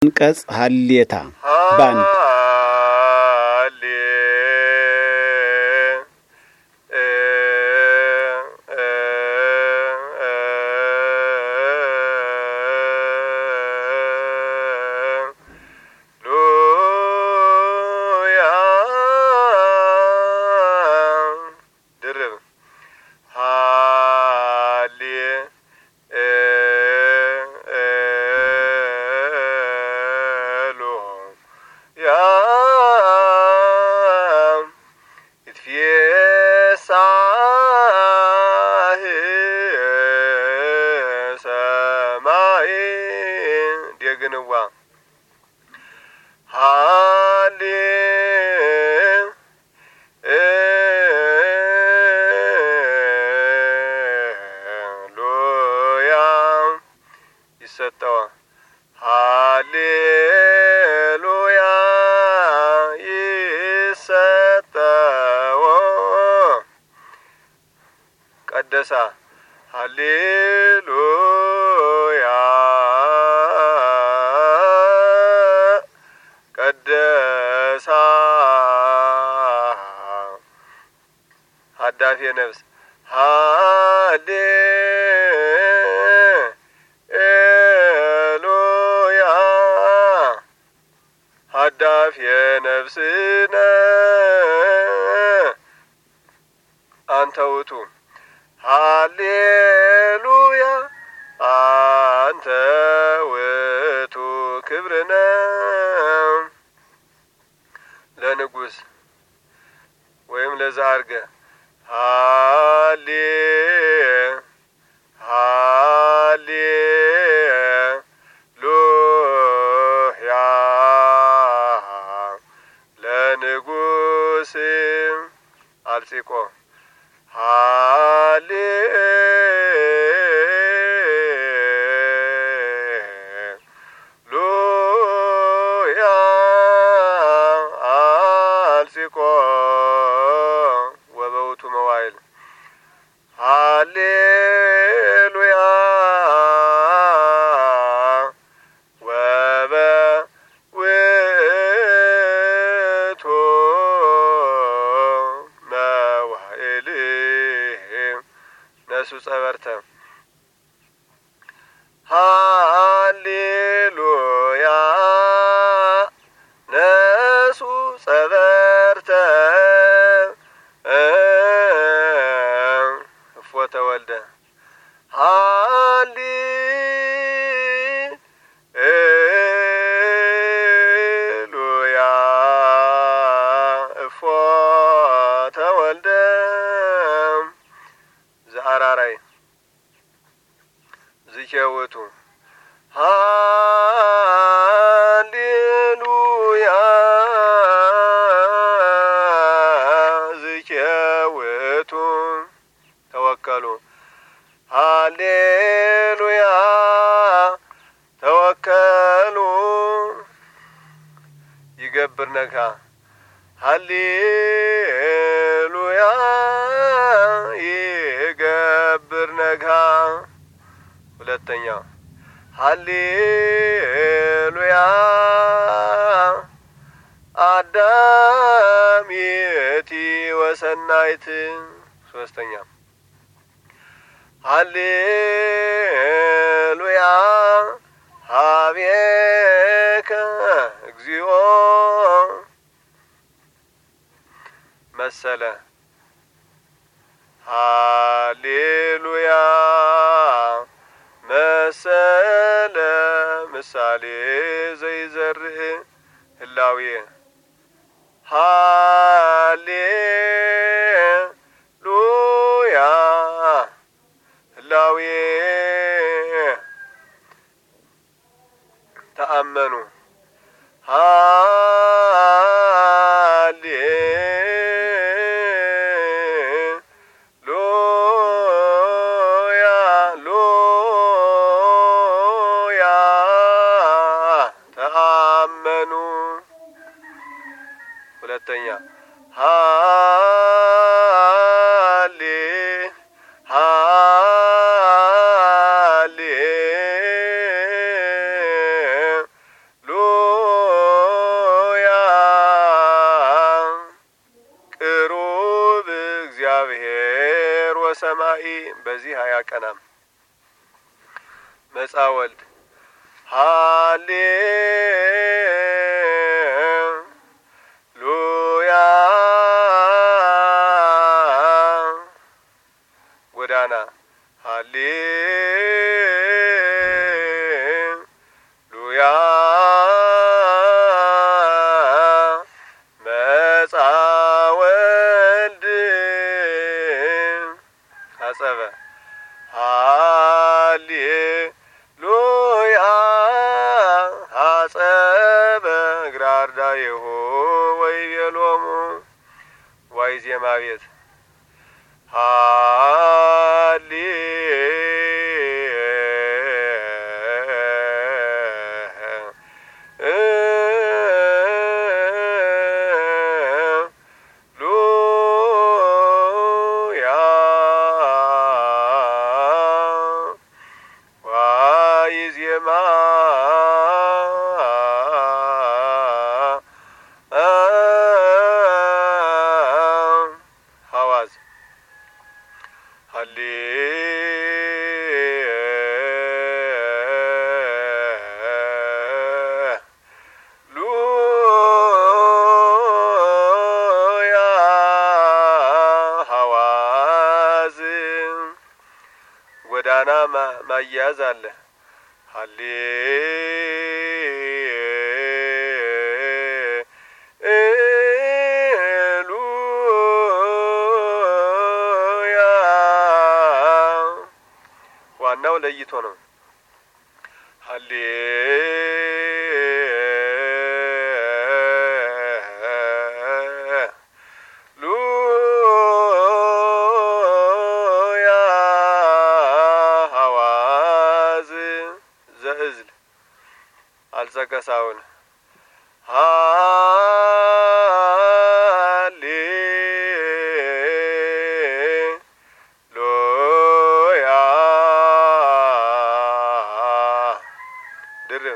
አንቀጽ ሀሌታ ባንድ قدسا هاليلويا قدسا هدافي نفس هاليلويا هدافي نفسنا أنت وتو هاليلويا أنت وتو كبرنا لنقوس ويم لزارقة هاليلويا لنقوس ألسيكو هاليلويا ألسيكو وبوت موائل هاليلويا نسو صبرته هاليلويا نسو صبرته فوت ولده هاليلويا فوت ولده زعراراي زكيوتو هاليلويا زكيوتو توكلوا هاليلويا توكلوا يقبرنك هاليلويا يقبرنك ሁለተኛው ሃሌሉያ አዳሚቲ ወሰናይት ሶስተኛው ሃሌሉያ ሀቤከ እግዚኦ መሰለ ሃሌሉያ መሰለ ምሳሌ ዘይዘርህ ህላዌ ሃሌሉያ ህላዌ ተአመኑ ሁለተኛ ሃሌሉያ ሰማይ በዚህ አያቀናም። መጻወልድ ሃሌሉያ ጎዳና ሃሌሉያ መጻወልድ አጸበ ሃሌሉያ አጸበ ግራርዳይሁ ወይቤሎሙ ዋይ ዜማ ቤት ጎዳና ማያያዝ አለ። ሃሌሉያ ዋናው ለይቶ ነው። አልጸቀሳውን ሃሌሉያ ድርብ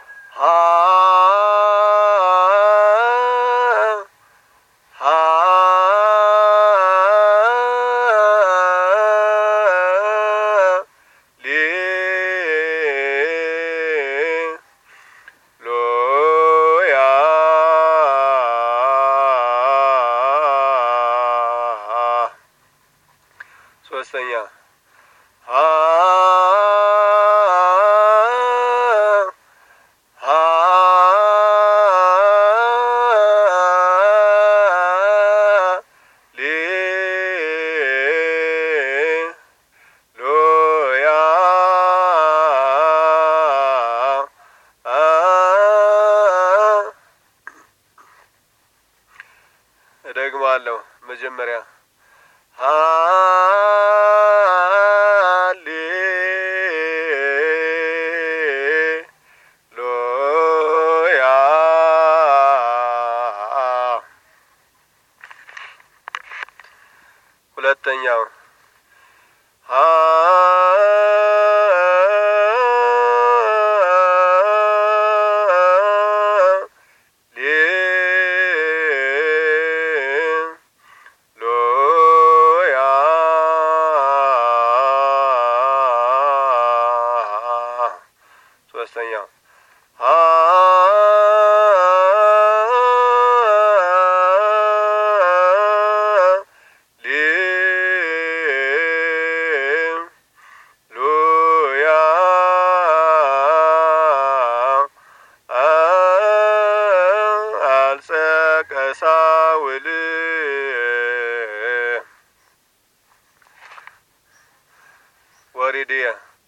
ሶስተኛ ሃሌሉያ እደግማለሁ መጀመሪያ ሃሌሉያ ሁለተኛው ሶስተኛው ሃሌሉያ አልጸቀሳውል ወሪድየ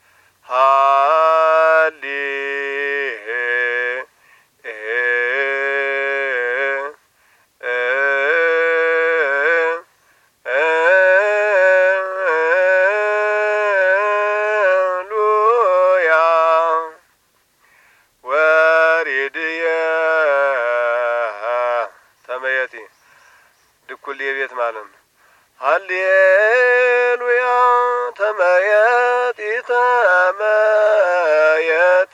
ሃሌሉያ ወሪድየ ተመየጢ ድኩል የቤት ማለት ነው። ሃሌሉያ ተመየጢ ተመየጢ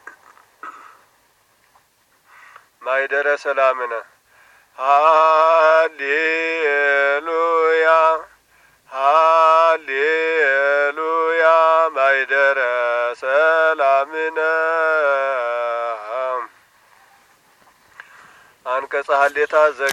ማይደረ ሰላምነ ሃሌሉያ ሃሌሉያ ማይደረ ሰላምነ አንቀጸ ሀሌታ